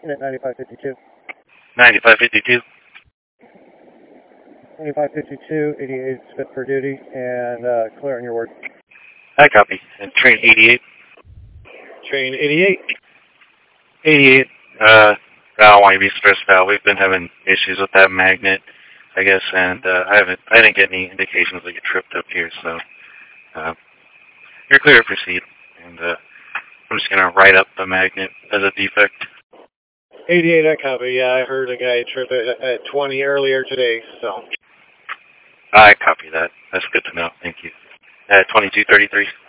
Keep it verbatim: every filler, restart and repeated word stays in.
Unit ninety-five fifty-two. ninety-five fifty-two. ninety-five fifty-two, eighty-eight is fit for duty, and uh, clear on your word. I copy. And train eighty-eight. Train eighty-eight. eighty-eight. Uh, I don't want you to be stressed out. We've been having issues with that magnet, I guess, and uh, I haven't. I didn't get any indications like it tripped up here, so uh, you're clear to proceed. And uh, I'm just gonna write up the magnet as a defect. eighty-eight, I copy. Yeah, I heard a guy trip at, at twenty earlier today, so. I copy that. That's good to know. Thank you. At twenty-two thirty-three.